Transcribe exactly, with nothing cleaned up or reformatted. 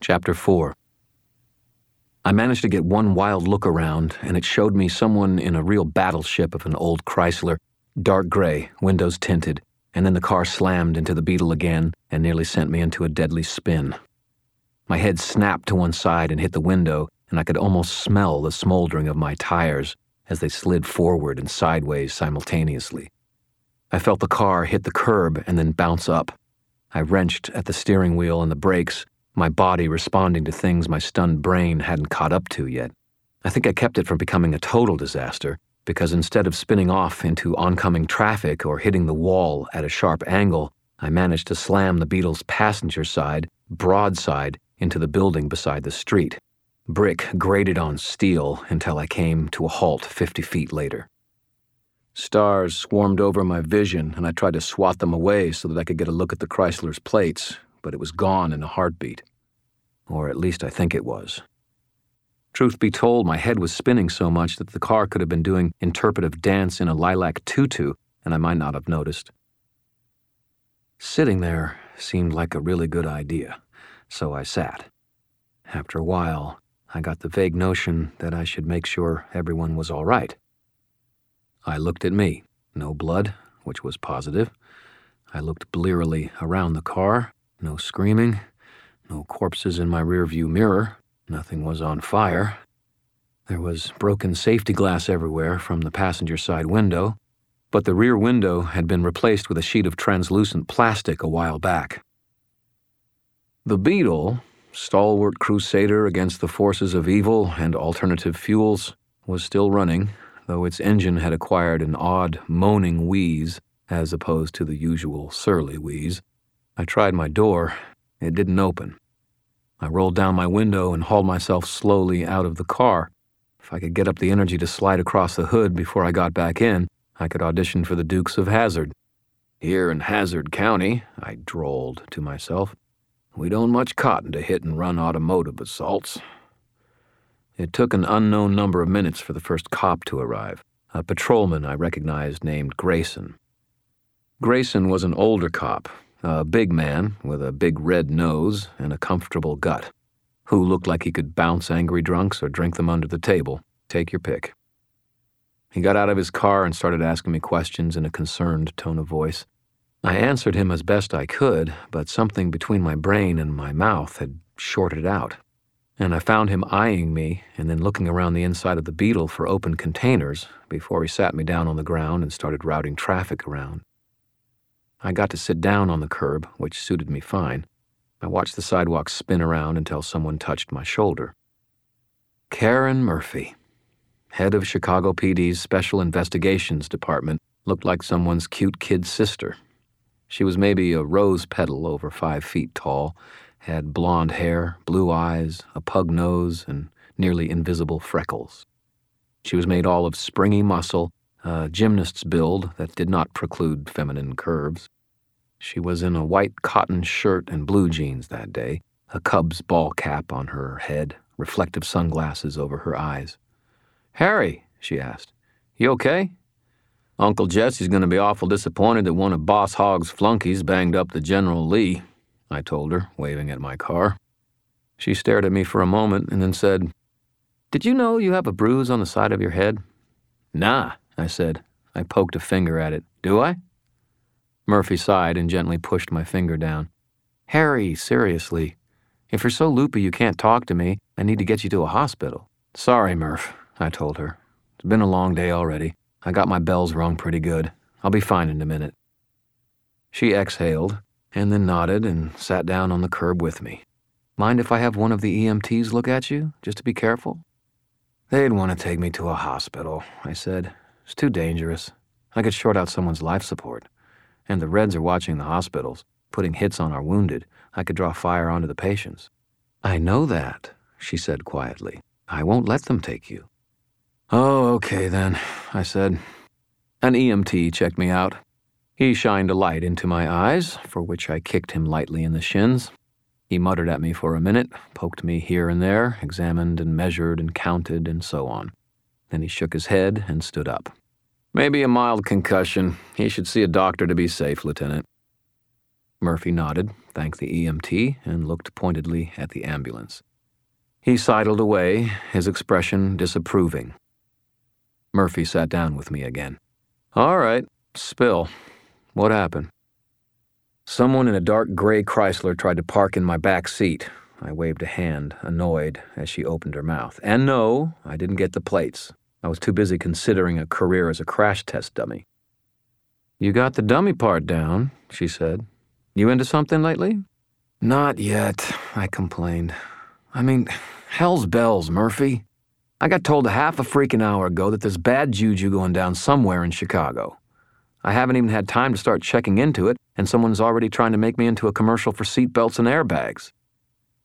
Chapter four. I managed to get one wild look around, and it showed me someone in a real battleship of an old Chrysler, dark gray, windows tinted, and then the car slammed into the Beetle again and nearly sent me into a deadly spin. My head snapped to one side and hit the window, and I could almost smell the smoldering of my tires as they slid forward and sideways simultaneously. I felt the car hit the curb and then bounce up. I wrenched at the steering wheel and the brakes, my body responding to things my stunned brain hadn't caught up to yet. I think I kept it from becoming a total disaster, because instead of spinning off into oncoming traffic or hitting the wall at a sharp angle, I managed to slam the Beetle's passenger side, broadside, into the building beside the street. Brick grated on steel until I came to a halt fifty feet later. Stars swarmed over my vision, and I tried to swat them away so that I could get a look at the Chrysler's plates, but it was gone in a heartbeat. Or at least I think it was. Truth be told, my head was spinning so much that the car could have been doing interpretive dance in a lilac tutu, and I might not have noticed. Sitting there seemed like a really good idea, so I sat. After a while, I got the vague notion that I should make sure everyone was all right. I looked at me. No blood, which was positive. I looked blearily around the car. No screaming. No corpses in my rearview mirror. Nothing was on fire. There was broken safety glass everywhere from the passenger side window, but the rear window had been replaced with a sheet of translucent plastic a while back. The Beetle, stalwart crusader against the forces of evil and alternative fuels, was still running, though its engine had acquired an odd, moaning wheeze as opposed to the usual surly wheeze. I tried my door. It didn't open. I rolled down my window and hauled myself slowly out of the car. If I could get up the energy to slide across the hood before I got back in, I could audition for the Dukes of Hazzard. Here in Hazard County, I drawled to myself, we don't much cotton to hit and run automotive assaults. It took an unknown number of minutes for the first cop to arrive, a patrolman I recognized named Grayson. Grayson was an older cop, a big man with a big red nose and a comfortable gut, who looked like he could bounce angry drunks or drink them under the table. Take your pick. He got out of his car and started asking me questions in a concerned tone of voice. I answered him as best I could, but something between my brain and my mouth had shorted out, and I found him eyeing me and then looking around the inside of the Beetle for open containers before he sat me down on the ground and started routing traffic around. I got to sit down on the curb, which suited me fine. I watched the sidewalk spin around until someone touched my shoulder. Karen Murphy, head of Chicago P D's Special Investigations Department, looked like someone's cute kid sister. She was maybe a rose petal over five feet tall, had blonde hair, blue eyes, a pug nose, and nearly invisible freckles. She was made all of springy muscle, a gymnast's build that did not preclude feminine curves. She was in a white cotton shirt and blue jeans that day, a Cubs ball cap on her head, reflective sunglasses over her eyes. "Harry," she asked, "you okay?" "Uncle Jesse's going to be awful disappointed that one of Boss Hogg's flunkies banged up the General Lee," I told her, waving at my car. She stared at me for a moment and then said, "Did you know you have a bruise on the side of your head?" "Nah," I said. I poked a finger at it. "Do I?" Murphy sighed and gently pushed my finger down. "Harry, seriously. If you're so loopy you can't talk to me, I need to get you to a hospital." "Sorry, Murph," I told her. "It's been a long day already. I got my bells rung pretty good. I'll be fine in a minute." She exhaled and then nodded and sat down on the curb with me. "Mind if I have one of the E M Ts look at you, just to be careful?" "They'd want to take me to a hospital," I said. "It's too dangerous. I could short out someone's life support. And the Reds are watching the hospitals, putting hits on our wounded. I could draw fire onto the patients." "I know that," she said quietly. "I won't let them take you." "Oh, okay then," I said. An E M T checked me out. He shined a light into my eyes, for which I kicked him lightly in the shins. He muttered at me for a minute, poked me here and there, examined and measured and counted and so on. Then he shook his head and stood up. "Maybe a mild concussion. He should see a doctor to be safe, Lieutenant." Murphy nodded, thanked the E M T, and looked pointedly at the ambulance. He sidled away, his expression disapproving. Murphy sat down with me again. All right, spill. What happened? Someone in a dark gray Chrysler tried to park in my back seat. I waved a hand, annoyed, as she opened her mouth. And no, I didn't get the plates. I was too busy considering a career as a crash test dummy. You got the dummy part down, she said. You into something lately? Not yet, I complained. I mean, hell's bells, Murphy. I got told a half a freaking hour ago that there's bad juju going down somewhere in Chicago. I haven't even had time to start checking into it, and someone's already trying to make me into a commercial for seatbelts and airbags.